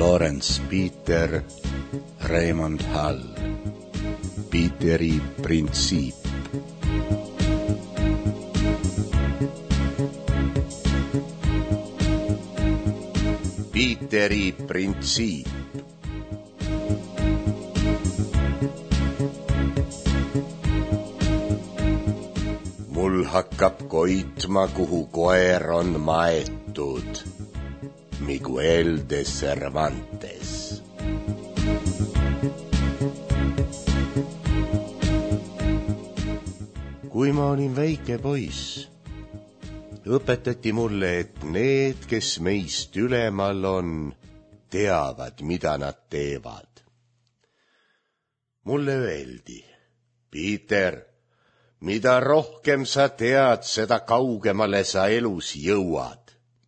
Lorenz Peter, Raymond Hall. Peteri printsiip. Peteri printsiip. Mul hakkab koitma, kuhu koer on maetud. Miguel de Cervantes. Kui ma olin väike poiss, õpetati mulle, et need, kes meist ülemal on, teavad, mida nad teevad. Mulle öeldi: Peter, mida rohkem sa tead, seda kaugemale sa elus jõuad.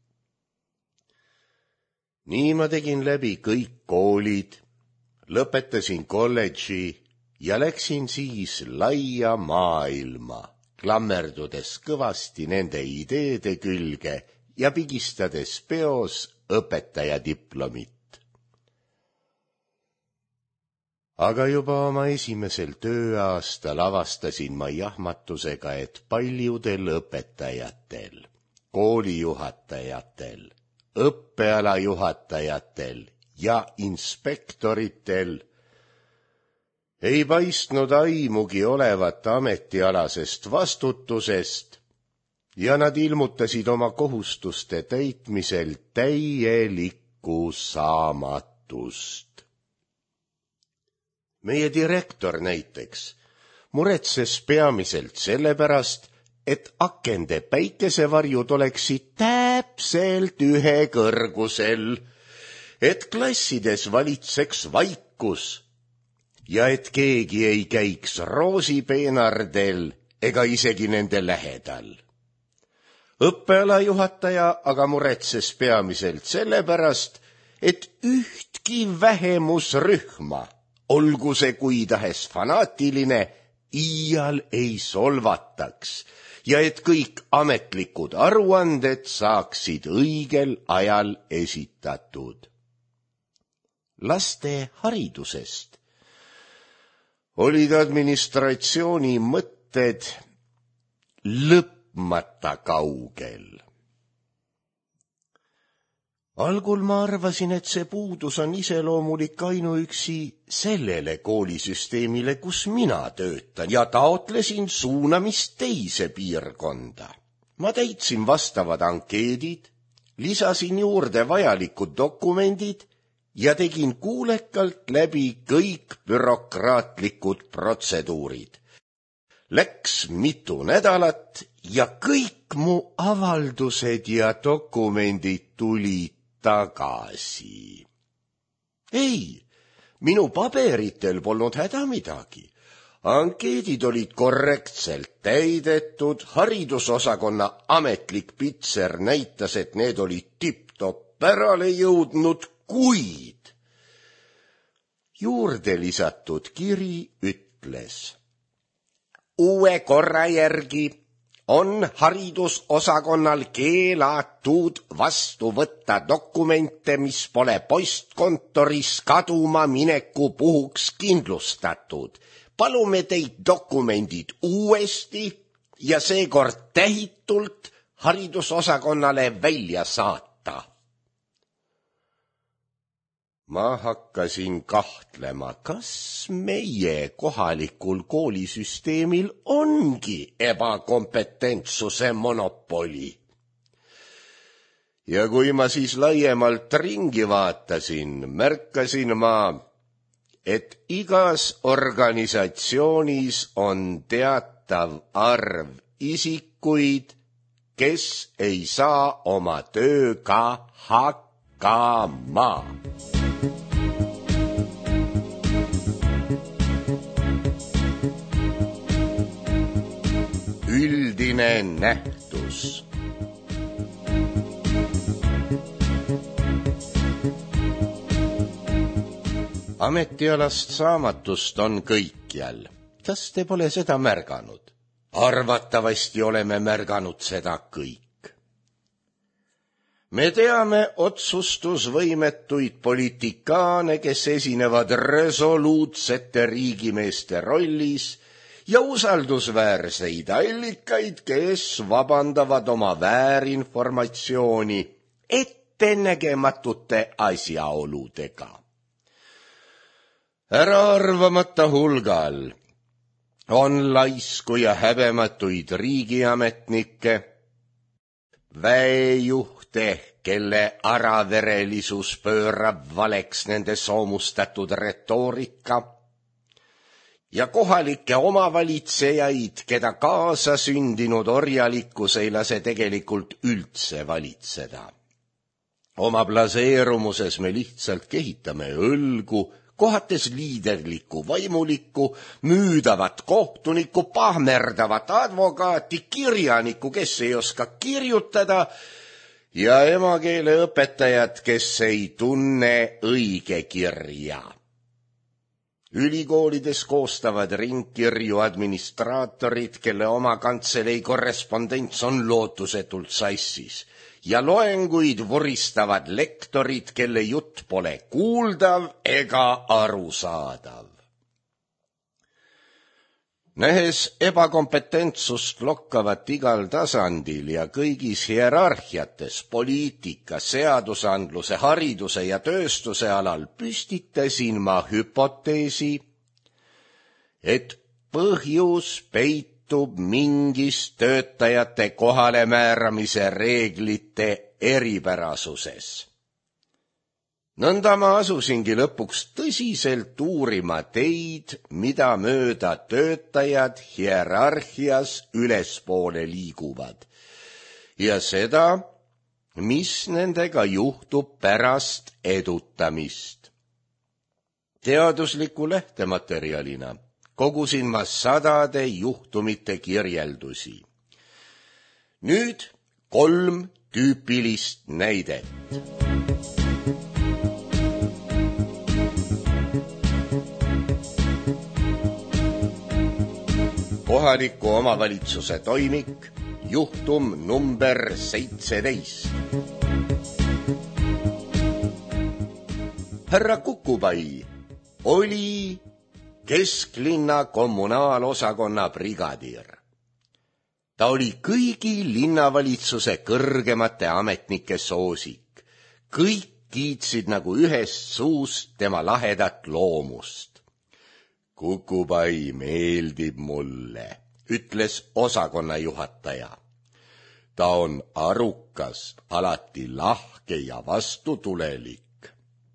Nii ma tegin läbi kõik koolid, lõpetasin kolledži ja läksin siis laia maailma, klammerdudes kõvasti nende ideede külge ja pigistades peos õpetaja diplomit. Aga juba oma esimesel tööaastal avastasin ma jahmatusega, et paljudel õpetajatel, koolijuhatajatel, õppealajuhatajatel ja inspektoritel ei paistnud aimugi olevat ametialasest vastutusest ja nad ilmutasid oma kohustuste täitmisel täielikku saamatust. Meie direktor näiteks muretses peamiselt sellepärast, et akende päikesevarjud oleksid täpselt ühe kõrgusel, et klassides valitseks vaikus ja et keegi ei käiks roosipeenardel ega isegi nende lähedal. Õppealajuhataja aga muretses peamiselt sellepärast, et ühtki vähemusrühma, olgu see kui tahes fanaatiline, iial ei solvataks ja et kõik ametlikud aruanded saaksid õigel ajal esitatud. Laste haridusest olid administratsiooni mõtted lõpmata kaugel. Algul ma arvasin, et see puudus on iseloomulik ainuüksi sellele koolisüsteemile, kus mina töötan, ja taotlesin suunamist teise piirkonda. Ma täitsin vastavad ankeedid, lisasin juurde vajalikud dokumendid ja tegin kuulekalt läbi kõik bürokraatlikud protseduurid. Läks mitu nädalat ja kõik mu avaldused ja dokumendid tulid tagasi. Ei, minu paberitel polnud häda midagi. Ankeedid olid korrektselt täidetud, haridusosakonna ametlik pitser näitas, et need olid tipp-topp pärale jõudnud, kuid juurde lisatud kiri ütles: uue korra järgi on haridusosakonnal keelatud vastu võtta dokumente, mis pole postkontoris kaduma mineku puhuks kindlustatud. Palume teid dokumendid uuesti ja seekord tähitult haridusosakonnale välja saata. Ma hakkasin kahtlema, kas meie kohalikul koolisüsteemil ongi ebakompetentsuse monopoli. Ja kui ma siis laiemalt ringi vaatasin, märkasin ma, et igas organisatsioonis on teatav arv isikuid, kes ei saa oma tööga hakkama. Üldine nähtus. Ametialast saamatust on kõikjal. Kas te pole seda märganud? Arvatavasti oleme märganud seda kõik. Me teame otsustusvõimetuid poliitikaane, kes esinevad resoluutsete riigimeeste rollis ja usaldusväärseid allikaid, kes vabandavad oma väärinformatsiooni ettenägematute asjaoludega. Äraarvamata hulgal on laisku ja häbematuid riigiametnikke, väejuhte, kelle araverelisus pöörab valeks nende soomustatud retoorika, ja kohalikke omavalitsejaid, keda kaasasündinud orjalikkus ei lase tegelikult üldse valitseda. Oma blaseerumuses me lihtsalt kehitame õlgu, kohates liiderlikku vaimulikku, müüdavat kohtunikku, pahmerdavat advokaati, kirjanikku, kes ei oska kirjutada, ja emakeele õpetajat, kes ei tunne õigekirja. Ülikoolides koostavad ringkirju administraatorid, kelle oma kantselei korrespondents on lootusetult sassis, ja loenguid vuristavad lektorid, kelle jutt pole kuuldav ega arusaadav. Nähes ebakompetentsust lokkavat igal tasandil ja kõigis hierarhiates, poliitika, seadusandluse, hariduse ja tööstuse alal, püstitasin ma hüpoteesi, et põhjus peitub mingis töötajate kohalemääramise reeglite eripärasuses. Nõnda ma asusingi lõpuks tõsiselt uurima teid, mida mööda töötajad hierarhias ülespoole liiguvad, ja seda, mis nendega juhtub pärast edutamist. Teadusliku lähtematerjalina kogusin ma sadade juhtumite kirjeldusi. Nüüd 3 tüüpilist näidet. Kohaliku omavalitsuse toimik, juhtum number 17. Härra Kukupai oli kesklinna kommunaalosakonna brigadiir. Ta oli kõigi linnavalitsuse kõrgemate ametnike soosik. Kõik kiitsid nagu ühest suust tema lahedat loomust. Kukupai meeldib mulle, ütles osakonna juhataja. Ta on arukas, alati lahke ja vastutulelik.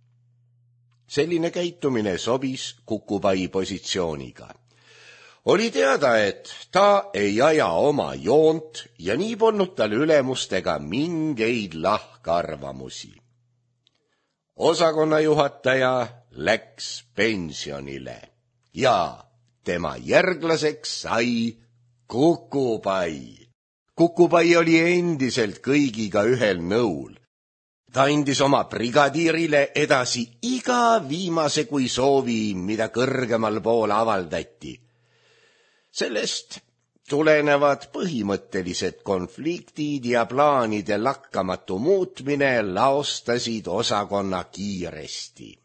Selline käitumine sobis Kukupai positsiooniga. Oli teada, et ta ei aja oma joont ja nii polnud tal ülemustega mingeid lahkarvamusi. Osakonna juhataja läks pensionile. Ja tema järglaseks sai Kukupai. Kukupai oli endiselt kõigiga ühel nõul. Ta andis oma brigadiirile edasi iga viimase kui soovi, mida kõrgemal pool avaldati. Sellest tulenevad põhimõttelised konfliktid ja plaanide lakkamatu muutmine laostasid osakonna kiiresti.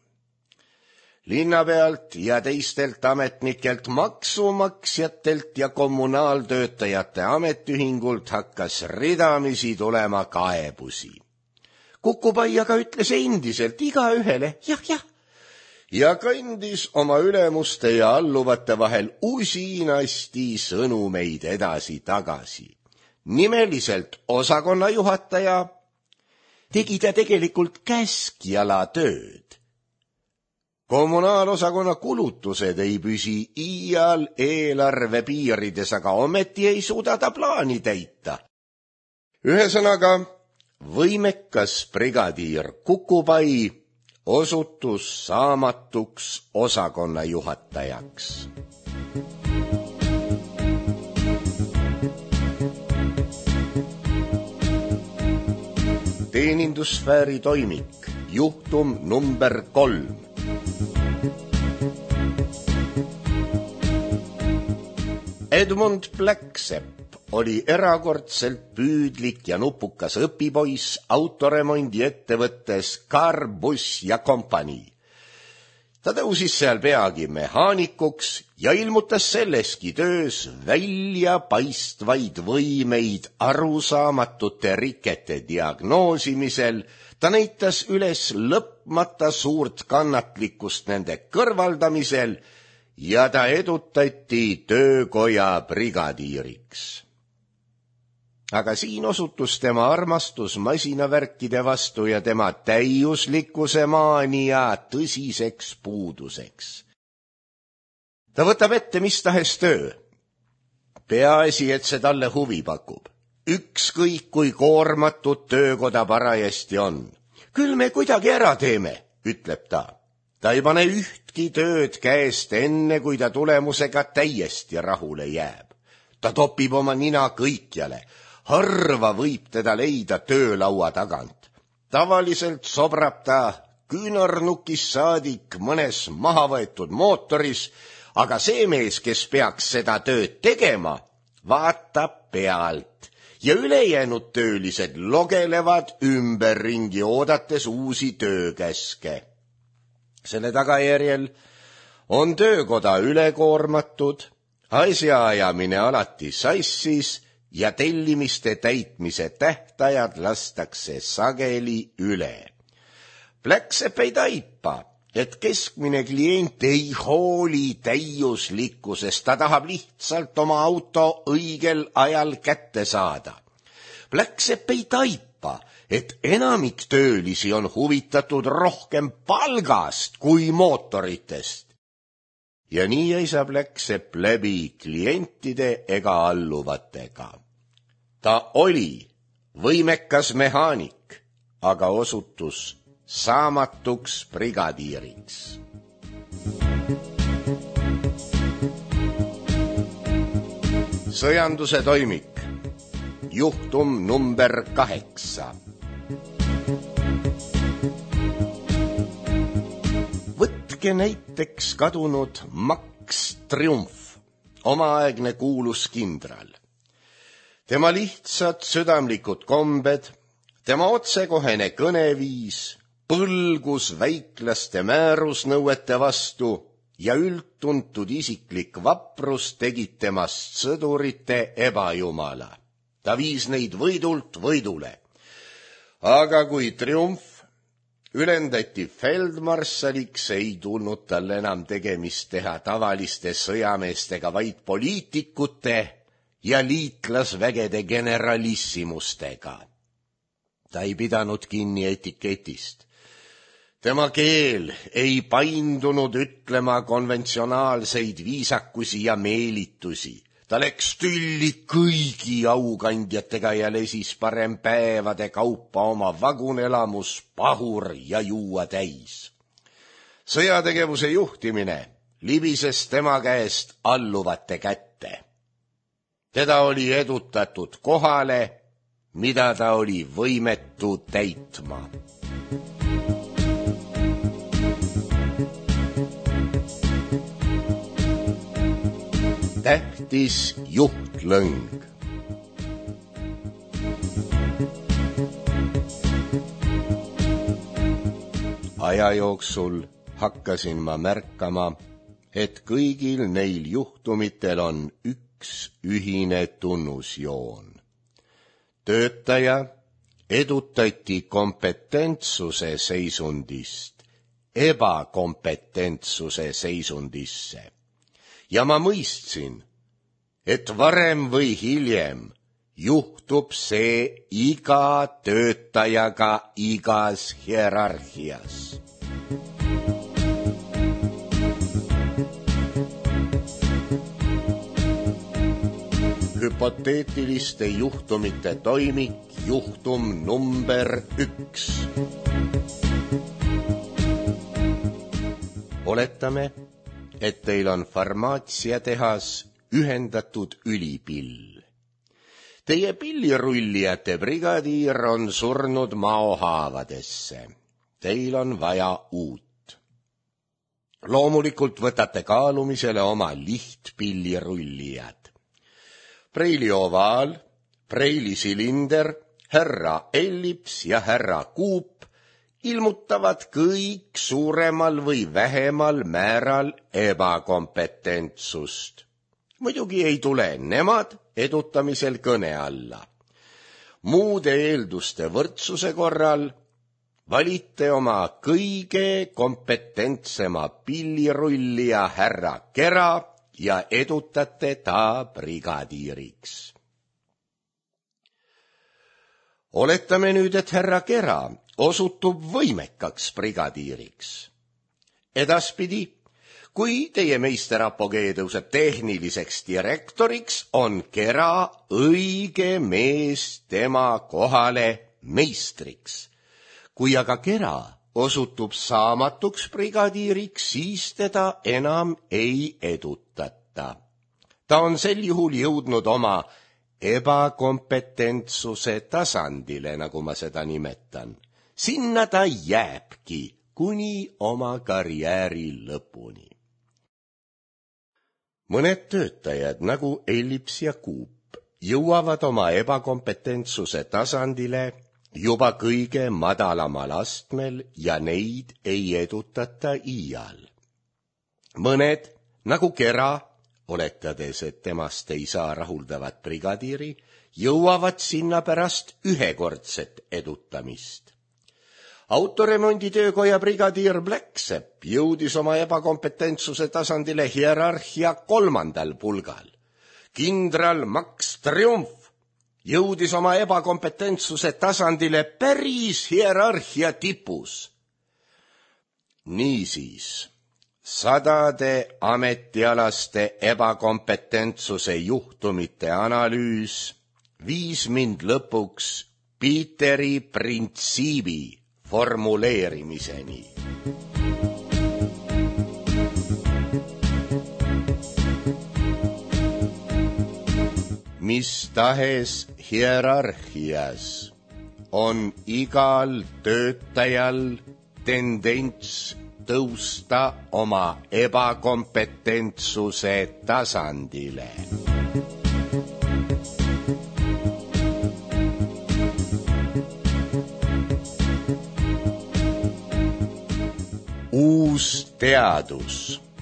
Linnapealt ja teistelt ametnikelt, maksumaksjatelt ja kommunaaltöötajate ametiühingult hakkas ridamisi tulema kaebusi. Kukupai aga ütles endiselt igaühele jah, ja kandis oma ülemuste ja alluvate vahel usinasti sõnumeid edasi-tagasi. Nimeliselt osakonna juhataja tegi ta tegelikult käskjala tööd. Kommunaalosakonna kulutused ei püsi iial eelarve piirides, aga ometi ei suuda ta plaani täita. Ühesõnaga, võimekas brigadiir Kukupai osutus saamatuks osakonna juhatajaks. Teenindussfääri toimik, juhtum number 3. Edmund Blacksepp oli erakordselt püüdlik ja nupukas õpipoiss autoremondi ettevõttes Car-Bus ja Company. Ta tõusis seal peagi mehaanikuks ja ilmutas selleski töös väljapaistvaid võimeid arusaamatute rikete diagnoosimisel. Ta näitas üles lõpmata suurt kannatlikkust nende kõrvaldamisel ja ta edutati töökoja brigadiiriks. Aga siin osutus tema armastus masinavärkide vastu ja tema täiuslikkuse maania tõsiseks puuduseks. Ta võtab ette mis tahes töö. Peaasi, et see talle huvi pakub. Ükskõik kui koormatud töökoda parajasti on. Küll me kuidagi ära teeme, ütleb ta. Ta ei pane ühtki tööd käest enne, kui ta tulemusega täiesti rahule jääb. Ta topib oma nina kõikjale. Harva võib teda leida töölaua tagant. Tavaliselt sobrab ta küünarnukis saadik mõnes mahavõetud mootoris, aga see mees, kes peaks seda tööd tegema, vaatab pealt ja ülejäänud töölised logelevad ümberringi oodates uusi töökäske. Selle tagajärjel on töökoda ülekoormatud, asjaajamine alati sassis ja tellimiste täitmise tähtajad lastakse sageli üle. Blacksepp ei taipa, et keskmine klient ei hooli täiuslikkusest, ta tahab lihtsalt oma auto õigel ajal kätte saada. Blacksepp ei taipa, et enamik töölisi on huvitatud rohkem palgast kui mootoritest. Ja nii ei saa Blacksepp läbi klientide ega alluvatega. Ta oli võimekas mehaanik, aga osutus saamatuks brigadiiriks. Sõjanduse toimik, juhtum number 8. Võtke näiteks kadunud Max Triumf, omaaegne kuulus kindral. Tema lihtsad südamlikud kombed, tema otsekohene kõneviis, põlgus väiklaste määrusnõuete vastu ja üldtuntud isiklik vaprus tegid temast sõdurite ebajumala. Ta viis neid võidult võidule. Aga kui Triumf ülendati feldmarssaliks, ei tulnud tal enam tegemist teha tavaliste sõjameestega, vaid poliitikute ja liitlasvägede generalissimustega. Ta ei pidanud kinni etiketist. Tema keel ei paindunud ütlema konventsionaalseid viisakusi ja meelitusi. Ta läks tülli kõigi aukandjatega ja lesis parem päevade kaupa oma vagunelamus pahur ja juua täis. Sõjategevuse juhtimine libises tema käest alluvate kätte. Teda oli edutatud kohale, mida ta oli võimetu täitma. Tähtis juhtlõng. Aja jooksul hakkasin ma märkama, et kõigil neil juhtumitel on üks ühine tunnusjoon. Töötaja edutati kompetentsuse seisundist ebakompetentsuse seisundisse. Ja ma mõistsin, et varem või hiljem juhtub see iga töötajaga igas hierarhias. Hüpoteetiliste juhtumite toimik, juhtum number 1. Oletame, et teil on farmaatsiatehas ühendatud ülipill. Teie pillirullijate brigadiir on surnud maohaavadesse. Teil on vaja uut. Loomulikult võtate kaalumisele oma lihtpillirullijad. preili ovaal, preili silinder, härra ellips ja härra kuup ilmutavad kõik suuremal või vähemal määral ebakompetentsust. Muidugi ei tule nemad edutamisel kõne alla. Muude eelduste võrdsuse korral valite oma kõige kompetentsema pillirullija härra Kera ja edutate ta brigadiiriks. Oletame nüüd, et härra Kera osutub võimekaks brigadiiriks. Edaspidi, kui teie meister Apogee tõuseb tehniliseks direktoriks, on Kera õige mees tema kohale meistriks. Kui aga Kera osutub saamatuks brigadiiriks, siis teda enam ei edutata. Ta on sel juhul jõudnud oma ebakompetentsuse tasandile, nagu ma seda nimetan. Sinna ta jääbki kuni oma karjääri lõpuni. Mõned töötajad nagu ellips ja kuup jõuavad oma ebakompetentsuse tasandile juba kõige madalamal astmel ja neid ei edutata iial. Mõned nagu Kera, oletades, et temast ei saa rahuldavat brigadiiri, jõuavad sinna pärast ühekordset edutamist. Autoremonditöökoja brigadiir Blacksepp jõudis oma ebakompetentsuse tasandile hierarhia 3. pulgal. Kindral Max Triumf jõudis oma ebakompetentsuse tasandile päris hierarhia tipus. Niisiis, sadade ametialaste ebakompetentsuse juhtumite analüüs viis mind lõpuks Peteri printsiibi formuleerimiseni. Mis tahes hierarhias on igal töötajal tendents tõusta oma ebakompetentsuse tasandile. Uus teadus.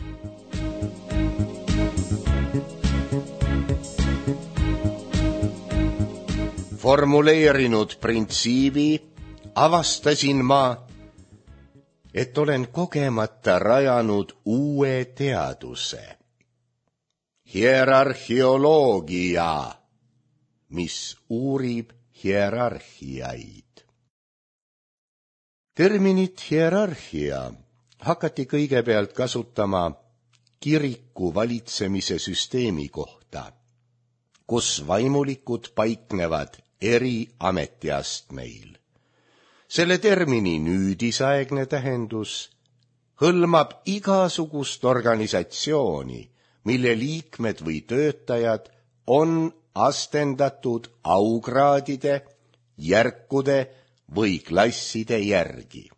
Formuleerinud printsiibi avastasin ma, et olen kogemata rajanud uue teaduse. Hierarhioloogia, mis uurib hierarhiaid. Terminit hierarhia hakati kõigepealt kasutama kiriku valitsemise süsteemi kohta, kus vaimulikud paiknevad eri ametiastmeil. Selle termini nüüdisaegne tähendus hõlmab igasugust organisatsiooni, mille liikmed või töötajad on astendatud aukraadide, järkude või klasside järgi.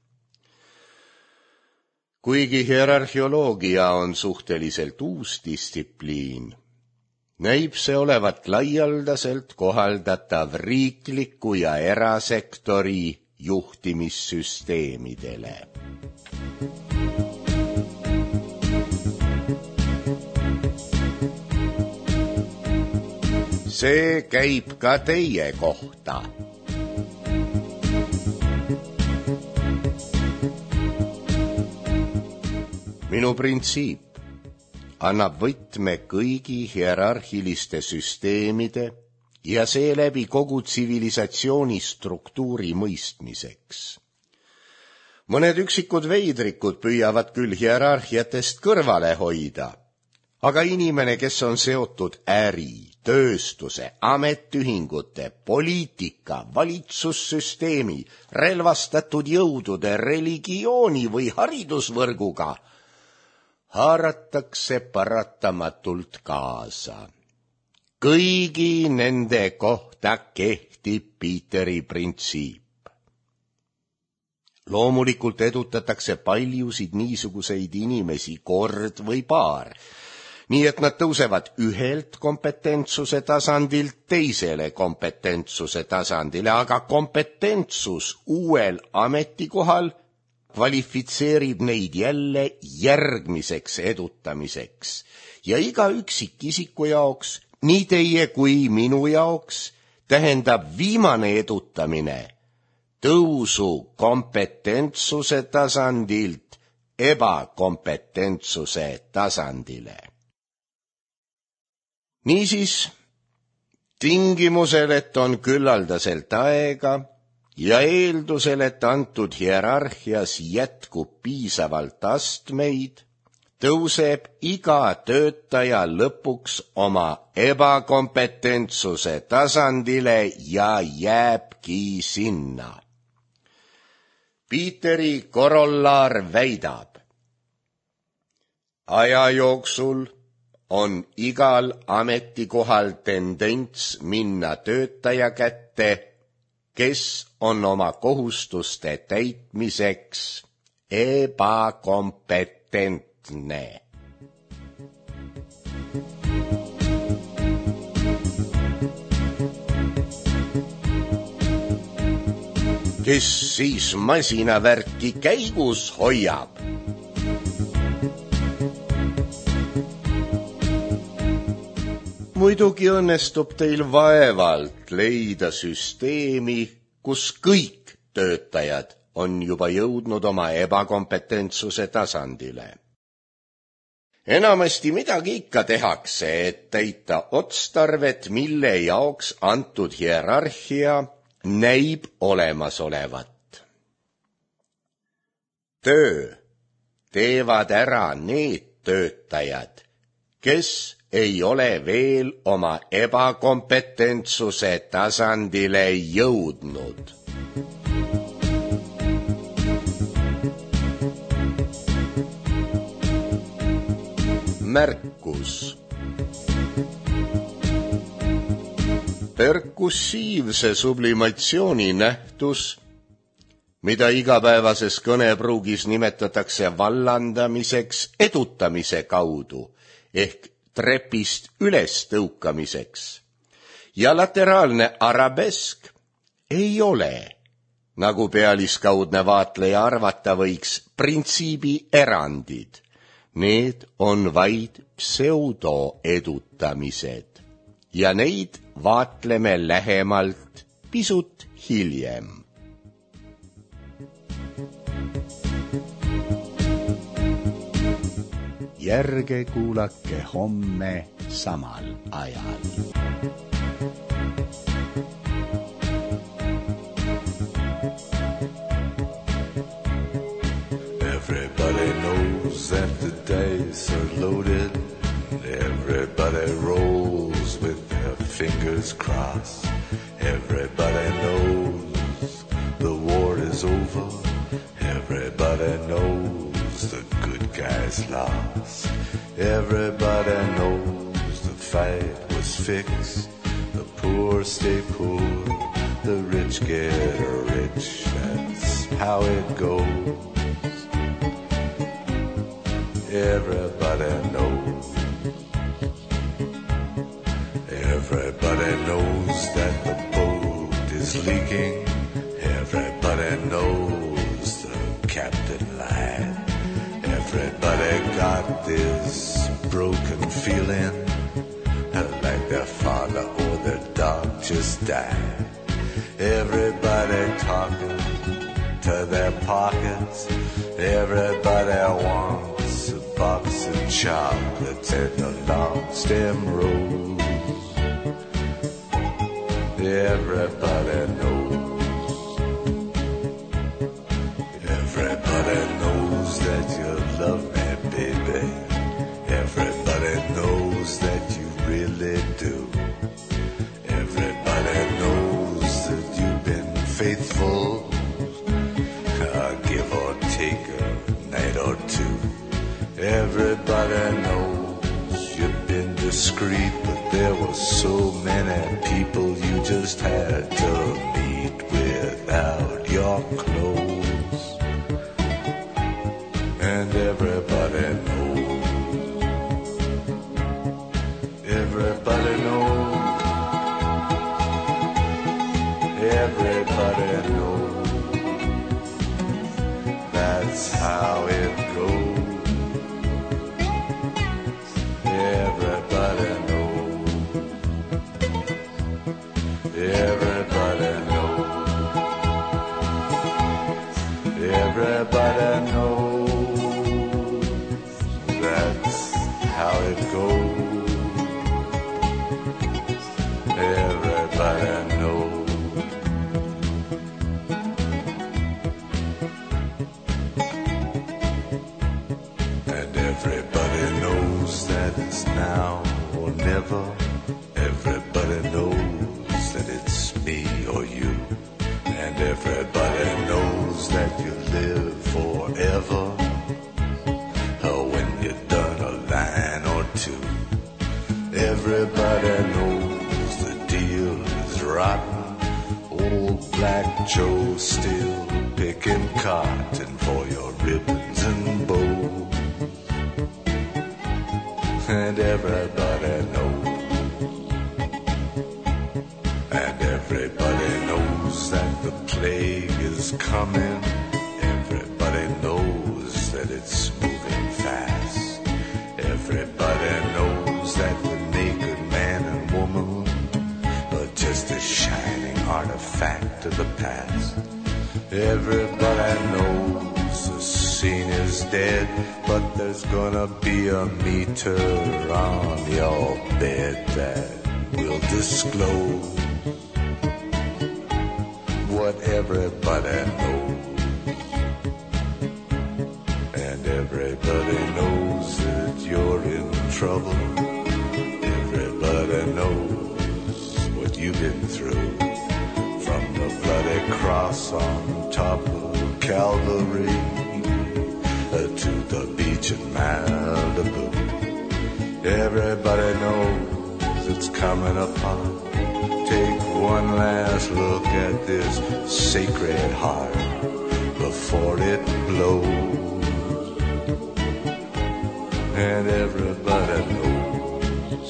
Kuigi hierarhioloogia on suhteliselt uus distsipliin, näib see olevat laialdaselt kohaldatav riikliku ja erasektori juhtimissüsteemidele. See käib ka teie kohta. Minu printsiip annab võtme kõigi hierarhiliste süsteemide ja seeläbi kogu tsivilisatsiooni struktuuri mõistmiseks. Mõned üksikud veidrikud püüavad küll hierarhiatest kõrvale hoida, aga inimene, kes on seotud äri, tööstuse, ametiühingute, poliitika, valitsussüsteemi, relvastatud jõudude, religiooni või haridusvõrguga, haaratakse paratamatult kaasa. Kõigi nende kohta kehtib Peteri printsiip. Loomulikult edutatakse paljusid niisuguseid inimesi kord või paar nii et nad tõusevad ühelt kompetentsuse tasandilt teisele kompetentsuse tasandile, aga kompetentsus uuel ametikohal kvalifitseerib neid jälle järgmiseks edutamiseks ja iga üksikisiku jaoks, nii teie kui minu jaoks, tähendab viimane edutamine tõusu kompetentsuse tasandilt ebakompetentsuse tasandile. Niisiis, tingimusel, et on küllaldaselt aega ja eeldusel, et antud hierarhias jätkub piisavalt astmeid, tõuseb iga töötaja lõpuks oma ebakompetentsuse tasandile ja jääbki sinna. Piiteri korollaar väidab, aja jooksul on igal ametikohal tendents minna töötaja kätte, kes on oma kohustuste täitmiseks ebakompetentne. Kes siis masinavärki käigus hoiab? Muidugi õnnestub teil vaevalt leida süsteemi, kus kõik töötajad on juba jõudnud oma ebakompetentsuse tasandile. Enamasti midagi ikka tehakse, et täita otstarvet, mille jaoks antud hierarhia näib olemasolevat. Töö teevad ära need töötajad, kes ei ole veel oma ebakompetentsuse tasandile jõudnud. Märkus. Perkussiivse sublimatsiooni nähtus, mida igapäevases kõnepruugis nimetatakse vallandamiseks edutamise kaudu ehk trepist üles tõukamiseks, ja lateraalne arabesk ei ole, nagu pealiskaudne vaatleja arvata võiks, printsiibi erandid. Need on vaid pseudoedutamised ja neid vaatleme lähemalt pisut hiljem. Järge kuulake homme samal ajal. Everybody knows that the dice are loaded. Everybody rolls with their fingers crossed. Everybody knows the war is over. Everybody knows the good guys lost. Everybody knows the fight was fixed. The poor stay poor, the rich get rich. That's how it goes. Everybody knows. Everybody knows that the boat is leaking. Everybody knows the captain lied. Everybody got this broken feeling, like their father or their dog just died. Everybody talking to their pockets. Everybody wants a box of chocolates and a long stem rose. Everybody knows. Everybody knows that you love me, baby. Everybody knows that you really do. Everybody knows that you've been faithful, give or take a night or two. Everybody knows you've been discreet, but there were so many people you just had to meet without your clothes. And everybody knows. Everybody knows that's how it goes. Everybody knows. Everybody knows. Everybody knows that's how it goes. Everybody knows. And everybody knows that it's now or never. Everybody knows that it's me or you. And everybody knows that you live forever. Or when you're done a line or two. Everybody knows the deal is rotten. Old Black Joe's still picking cotton for your ribbons and bows. And everybody knows. And everybody knows that the plague is coming. Everybody knows that it's moving fast. Everybody knows that the naked man and woman are just a shining artifact of the past. Everybody knows the scene is dead, but there's gonna be a meter on your bed that will disclose what everybody knows. And everybody knows that you're in trouble. Everybody knows what you've been through. From the bloody cross on top of Calvary to the beach in Malibu. Everybody knows it's coming upon. Take one last look at this sacred heart before it blows. And everybody knows.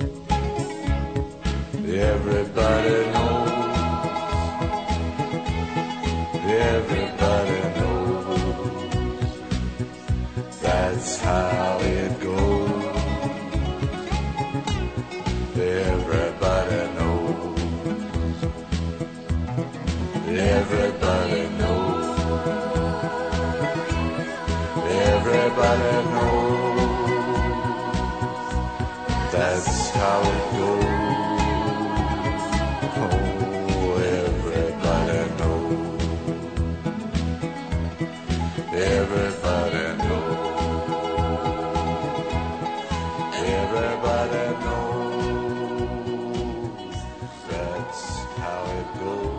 Everybody knows. Everybody knows that's how it goes. Everybody knows. Everybody knows. Everybody knows that's how it goes. Oh, everybody knows. Everybody knows. Everybody knows that's how it goes.